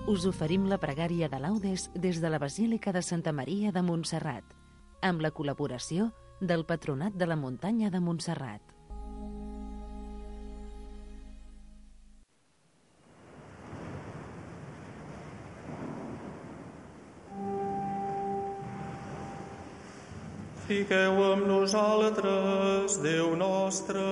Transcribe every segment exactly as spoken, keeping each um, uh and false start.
us oferim la pregària de laudes des de la Basílica de Santa Maria de Montserrat, amb la col·laboració del Patronat de la Muntanya de Montserrat. Fiqueu amb nosaltres, Déu nostre.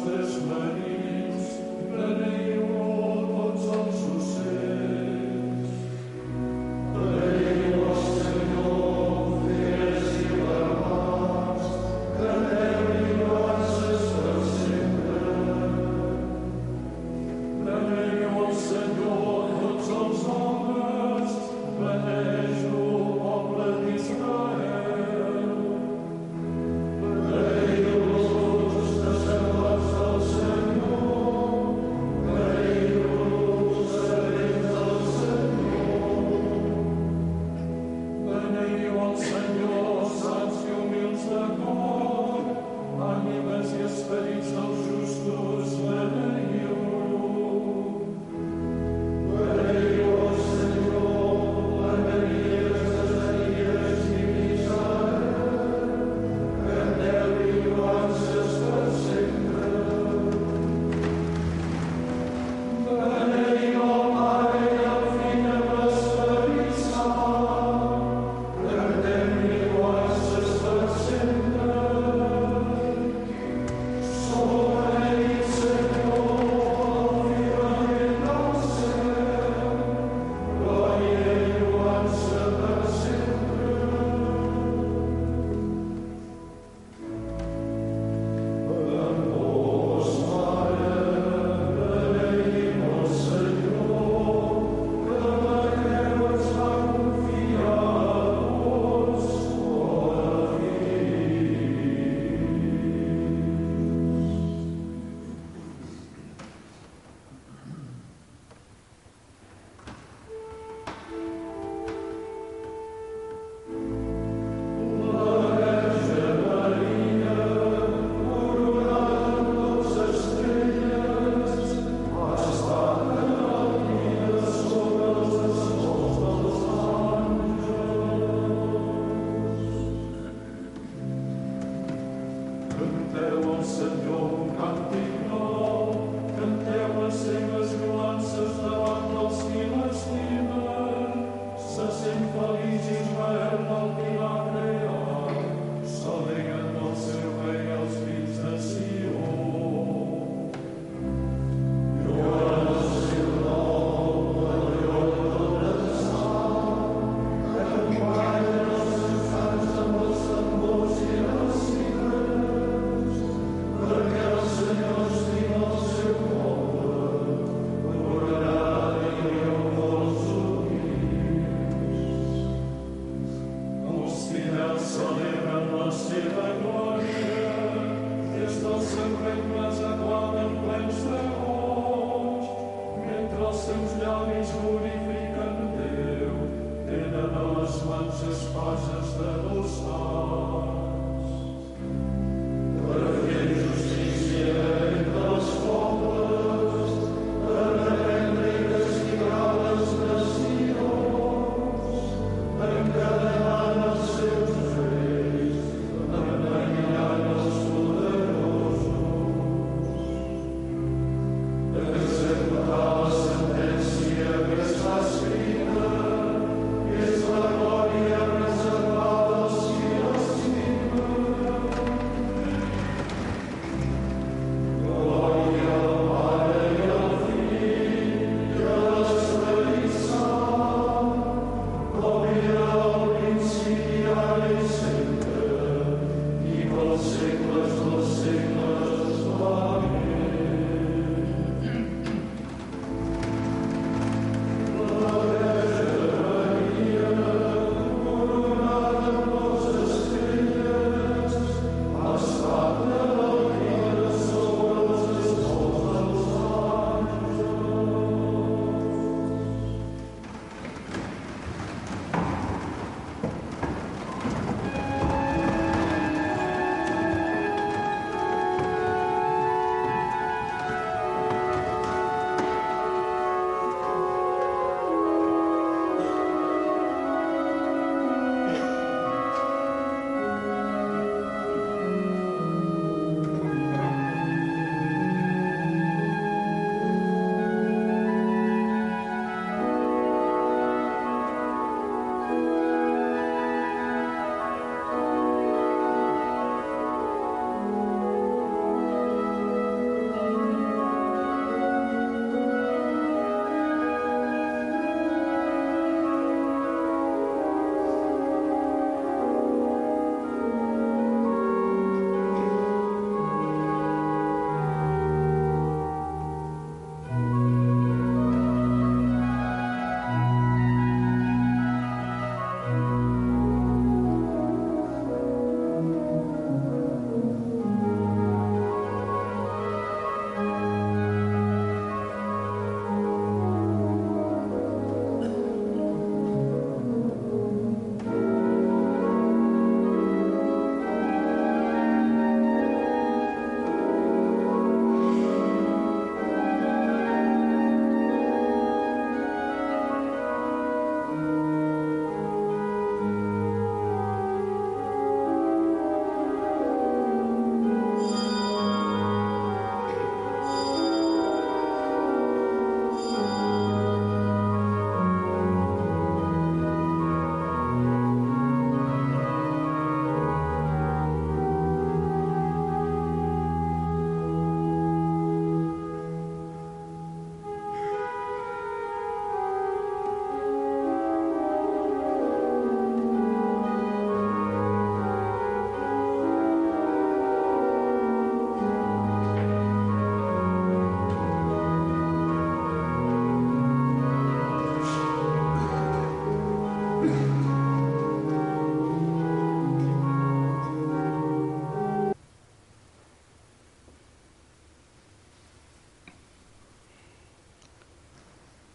Spirit.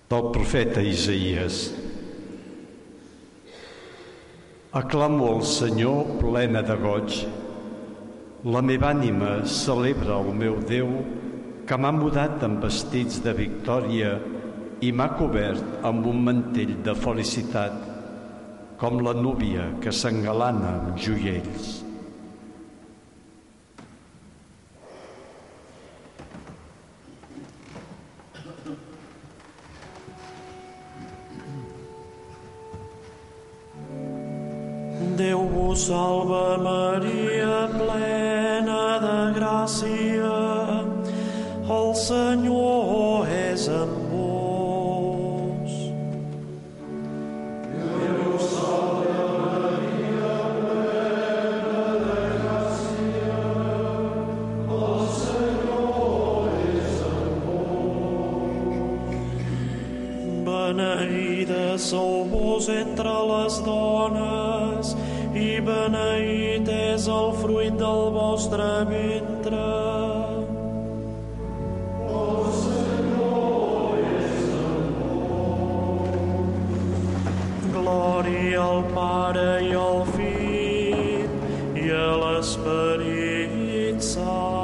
Del profeta Isaïes. Aclamo al Senyor plena de goig. La meva ànima celebra el meu Déu, que m'ha mudat amb vestits de victòria i m'ha cobert amb un mantell de felicitat, com la núvia que s'engalana amb joiells. Déu vos salva, Maria, plena de gràcia. El Senyor és amb vos. Déu vos salva, Maria, plena de gràcia. El Senyor és amb vos. Beneïda sou vos entre les dones, i beneït és el fruit del vostre ventre. El Senyor és amb vos. Glòria al Pare i al Fill i a l'Esperit Sant.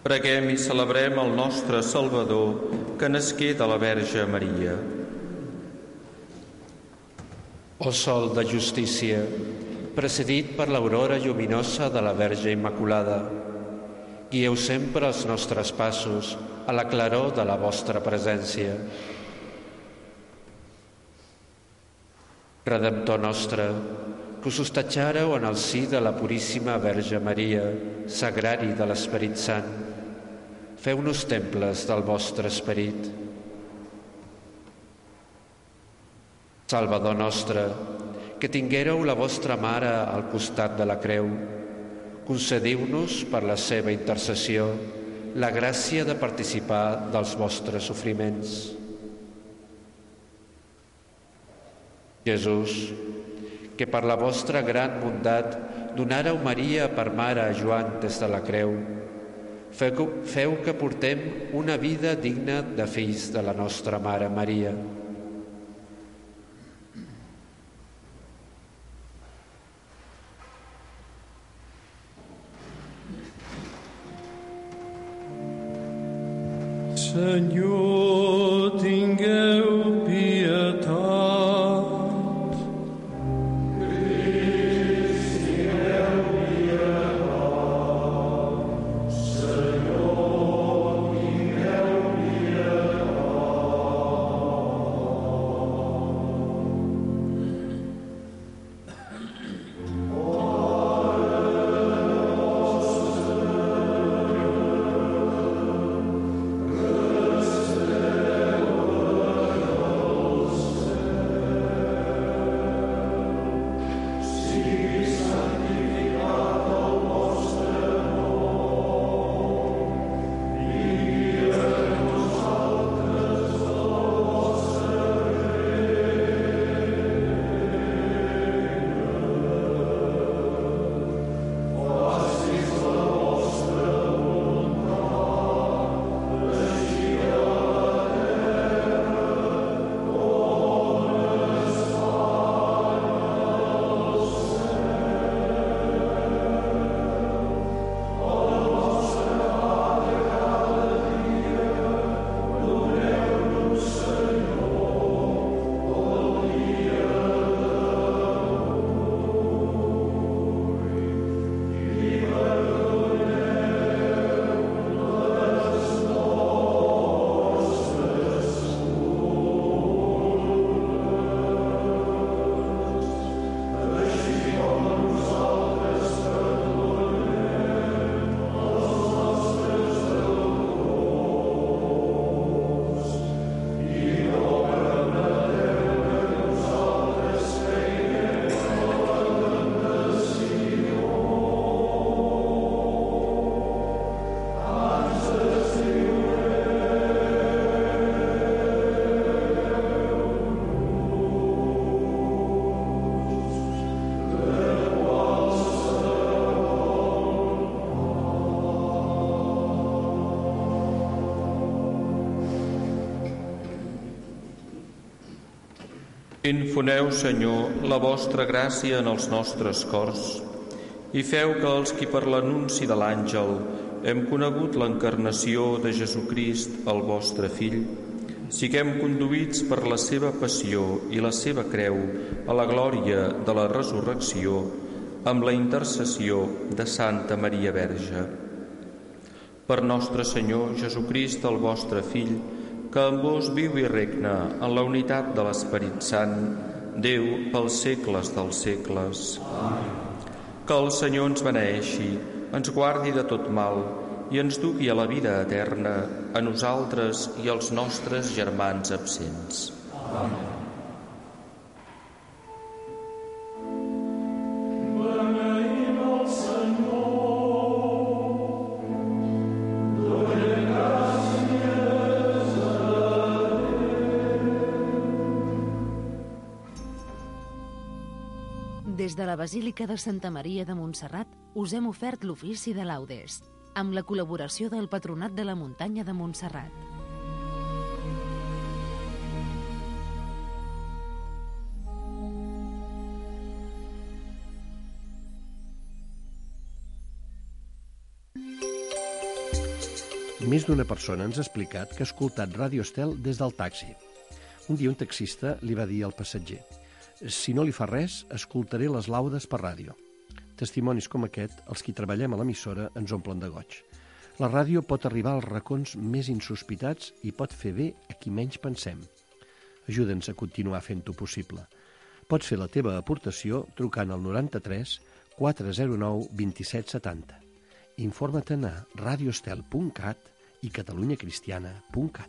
Preguem i celebrem el nostre Salvador, que nasqué de la Verge Maria. O sol de justícia, precedit per l'aurora lluminosa de la Verge Immaculada, guieu sempre els nostres passos a la claror de la vostra presència. Redemptor nostre, que us hostatjàreu en el si de la Puríssima Verge Maria, sagrari de l'Esperit Sant, feu-nos temples del vostre esperit. Salvador nostre, que tinguéreu la vostra Mare al costat de la creu, concediu-nos per la seva intercessió la gràcia de participar dels vostres sofriments. Jesús, que per la vostra gran bondat donàreu Maria per mare a Joan des de la creu, feu, feu que portem una vida digna de fills de la nostra Mare Maria. Senyor, tingueu pietat. Crist, tingueu pietat. Senyor, tingueu pietat. Infoneu, Senyor, la vostra gràcia en els nostres cors i feu que els qui per l'anunci de l'àngel hem conegut l'encarnació de Jesucrist, el vostre Fill, siguem conduïts per la seva passió i la seva creu a la glòria de la resurrecció amb la intercessió de Santa Maria Verge. Per nostre Senyor Jesucrist, el vostre Fill, que amb vos viu i regna en la unitat de l'Esperit Sant, Déu pels segles dels segles. Amén. Que el Senyor ens beneeixi, ens guardi de tot mal i ens dugui a la vida eterna, a nosaltres i als nostres germans absents. Amén. Des de la Basílica de Santa Maria de Montserrat us hem ofert l'ofici de laudes, amb la col·laboració del Patronat de la Muntanya de Montserrat. Més d'una persona ens ha explicat que ha escoltat Ràdio Estel des del taxi. Un dia un taxista li va dir al passatger: si no li fa res, escoltaré les laudes per ràdio. Testimonis com aquest, els qui treballem a l'emissora, ens omplen de goig. La ràdio pot arribar als racons més insospitats i pot fer bé a qui menys pensem. Ajuda'ns a continuar fent-ho possible. Pots fer la teva aportació trucant al noranta-tres quatre zero nou vint set setanta. Informa-te'n a radioestel punt cat i catalunyacristiana punt cat.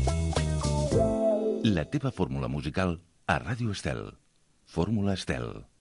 La teva fórmula musical a Ràdio Estel. Fórmula Estel.